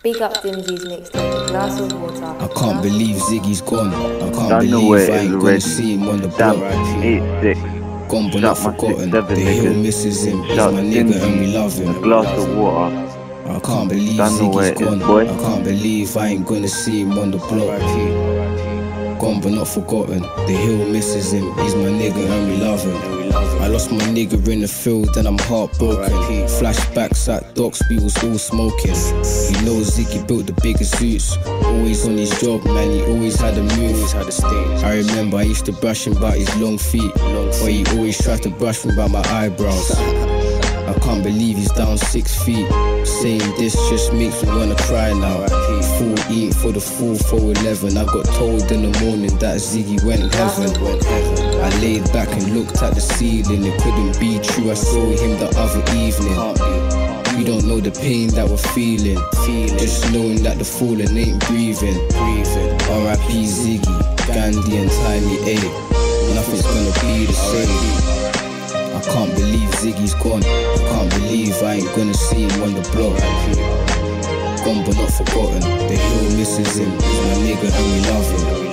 Big up Dimsy's mixtape, A Glass of Water. I can't believe Ziggy's gone. I can't Don't know believe where I it is ain't gonna already. see him on the Damn, block. 8-6. Gone but not forgotten. The 6'7" hill niggas. misses him. He's Shout my to nigga and we Dimsy. love him. A glass of water. I can't believe Don't know where Ziggy's it is, gone. boy. I can't believe I ain't gonna see him on the block. Gone but not forgotten. The hill misses him. He's my nigga and we love him. I lost my nigga in the field and I'm heartbroken. Flashbacks at docks, we was all smoking. You know Ziggy built the biggest suits. Always on his job, man, he always had a move. I remember I used to brush him about his long feet, but he always tried to brush me about my eyebrows. I can't believe he's down 6 feet. Saying this just makes me wanna cry now. Full eat for the full 411. I got told in the morning that Ziggy went heaven. I laid back and looked at the ceiling. It couldn't be true, I saw him the other evening. We don't know the pain that we're feeling. Just knowing that the fallen ain't breathing. R.I.P. Ziggy, Gandhi and Tiny A. Nothing's gonna be the same. I can't believe Ziggy's gone. I can't believe I ain't gonna see him on the block. Gone but not forgotten. The hill misses him. He's my nigga and we love him.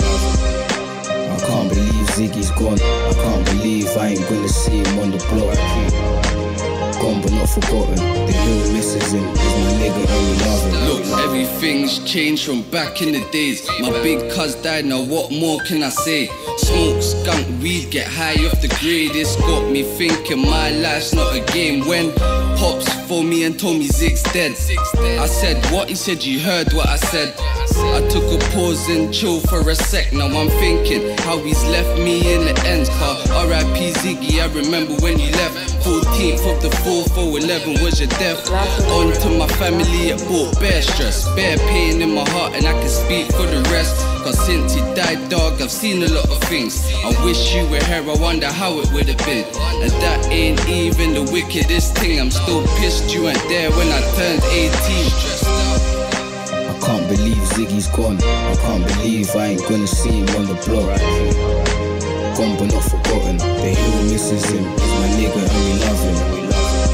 I can't believe Ziggy's gone. I can't believe I ain't gonna see him on the block. Gone but not forgotten. The hill misses him. He's my nigga and we love him. Look, everything's changed from back in the days. My big cuz died, now what more can I say? Smoke, skunk, weed, get high off the grade. It's got me thinking my life's not a game. When Pops phoned me and told me Zig's dead, I said what? He said you heard what I said. I took a pause and chill for a sec. Now I'm thinking how he's left me in the ends. Car R.I.P. Ziggy, I remember when you left. 14th of the 4th, 411 was your death. On to my family, it brought bare stress, bare pain in my heart, and I can speak for the rest. Cause since he died, dog, I've seen a lot of things. I wish you were here, I wonder how it would have been. And that ain't even the wickedest thing. I'm still pissed you weren't there when I turned 18. I can't believe Ziggy's gone. I can't believe I ain't gonna see him on the block. Gone but not forgotten. The hill misses him. He's my nigga and we love him.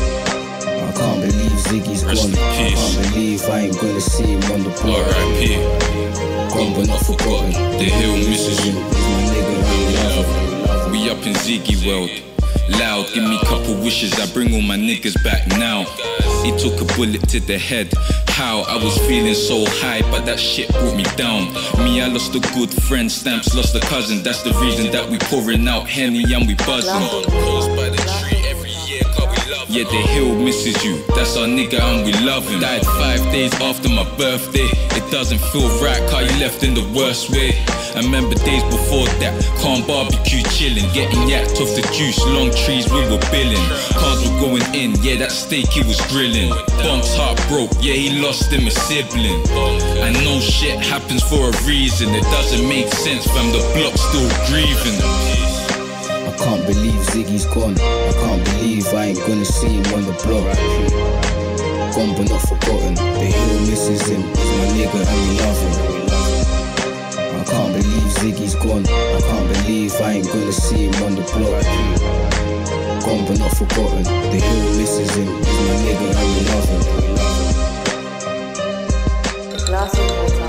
I can't believe Ziggy's gone. I can't believe I ain't gonna see him on the block. R.I.P. Gone but not forgotten. The hill misses him. He's my nigga and we love him. We up in Ziggy world. Loud, give me couple wishes, I bring all my niggas back now. He took a bullet to the head. How? I was feeling so high, but that shit brought me down. Me, I lost a good friend, Stamps lost a cousin. That's the reason that we pouring out Henny and we buzzing. Close by the tree every year, cause we love him. Yeah, the hill misses you, that's our nigga and we love him. Died 5 days after my birthday. It doesn't feel right, cause you left in the worst way. I remember days before that, calm barbecue chilling, getting yacked off the juice, long trees we were billing. Cars were going in, yeah, that steak he was grilling. Bump's heart broke, yeah, he lost him a sibling. I know shit happens for a reason, it doesn't make sense, fam, the block's still grieving. I can't believe Ziggy's gone. I can't believe I ain't gonna see him on the block. Gone but not forgotten. The hill misses him. He's my nigga and we love him. I can't believe Ziggy's gone. I can't believe I ain't gonna see him on the block. Gone but not forgotten. The hill misses him. He's my nigga and we love him. A Glass of Water.